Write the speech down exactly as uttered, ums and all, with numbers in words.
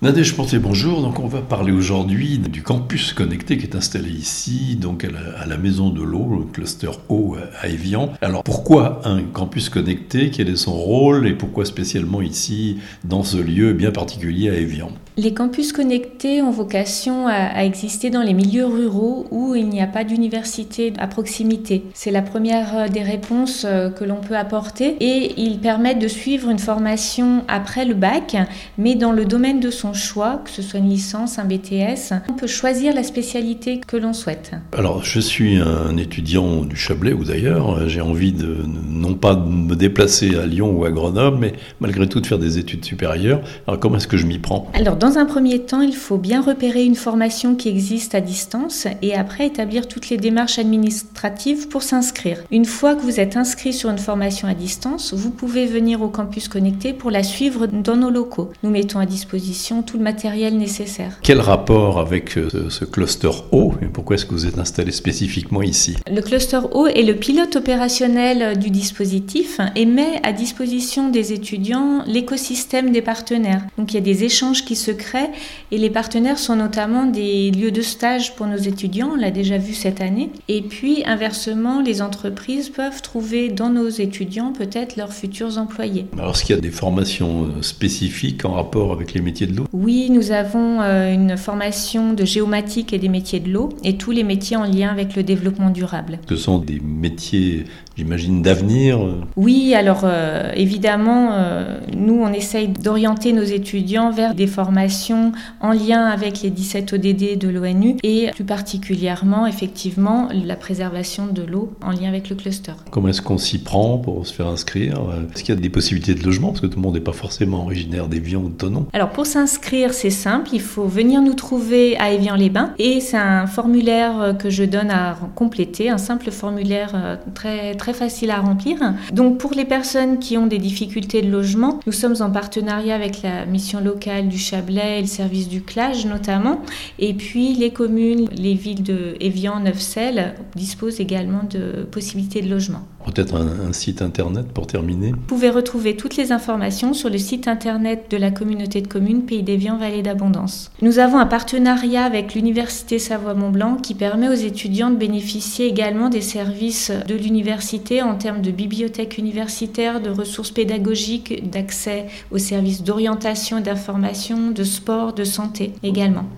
Nadège Ponté, bonjour. Donc on va parler aujourd'hui du campus connecté qui est installé ici, donc à la, à la Maison de l'Eau, le cluster eau à Évian. Alors pourquoi un campus connecté? Quel est son rôle et pourquoi spécialement ici, dans ce lieu bien particulier à Évian? Les campus connectés ont vocation à, à exister dans les milieux ruraux où il n'y a pas d'université à proximité. C'est la première des réponses que l'on peut apporter et ils permettent de suivre une formation après le bac, mais dans le domaine de son choix, que ce soit une licence, un B T S. On peut choisir la spécialité que l'on souhaite. Alors je suis un étudiant du Chablais ou d'ailleurs, j'ai envie de non pas de me déplacer à Lyon ou à Grenoble, mais malgré tout de faire des études supérieures. Alors comment est-ce que je m'y prends? Alors dans un premier temps, il faut bien repérer une formation qui existe à distance et après établir toutes les démarches administratives pour s'inscrire. Une fois que vous êtes inscrit sur une formation à distance, vous pouvez venir au campus connecté pour la suivre dans nos locaux. Nous mettons à disposition tout le matériel nécessaire. Quel rapport avec ce, ce cluster eau et pourquoi est-ce que vous êtes installé spécifiquement ici? Le cluster eau est le pilote opérationnel du dispositif et met à disposition des étudiants l'écosystème des partenaires. Donc il y a des échanges qui se créent et les partenaires sont notamment des lieux de stage pour nos étudiants, on l'a déjà vu cette année. Et puis inversement, les entreprises peuvent trouver dans nos étudiants peut-être leurs futurs employés. Alors est-ce qu'il y a des formations spécifiques en rapport avec les métiers de l'eau? Oui, nous avons euh, une formation de géomatique et des métiers de l'eau et tous les métiers en lien avec le développement durable. Ce sont des métiers, j'imagine, d'avenir? Oui, alors euh, évidemment, euh, nous on essaye d'orienter nos étudiants vers des formations en lien avec les dix-sept O D D de l'ONU et plus particulièrement, effectivement, la préservation de l'eau en lien avec le cluster. Comment est-ce qu'on s'y prend pour se faire inscrire? Est-ce qu'il y a des possibilités de logement? Parce que tout le monde n'est pas forcément originaire d'Évian ou de Thonon. Alors pour s'inscrire, c'est simple, il faut venir nous trouver à Évian-les-Bains et c'est un formulaire que je donne à compléter, un simple formulaire très, très facile à remplir. Donc pour les personnes qui ont des difficultés de logement, nous sommes en partenariat avec la mission locale du Chablais et le service du C L A G notamment. Et puis les communes, les villes de Évian, Neufchâtel disposent également de possibilités de logement. Peut-être un, un site internet pour terminer. Vous pouvez retrouver toutes les informations sur le site internet de la communauté de communes Pays d'Évian Vallée d'Abondance. Nous avons un partenariat avec l'Université Savoie-Mont-Blanc qui permet aux étudiants de bénéficier également des services de l'université en termes de bibliothèque universitaire, de ressources pédagogiques, d'accès aux services d'orientation et d'information, de sport, de santé également.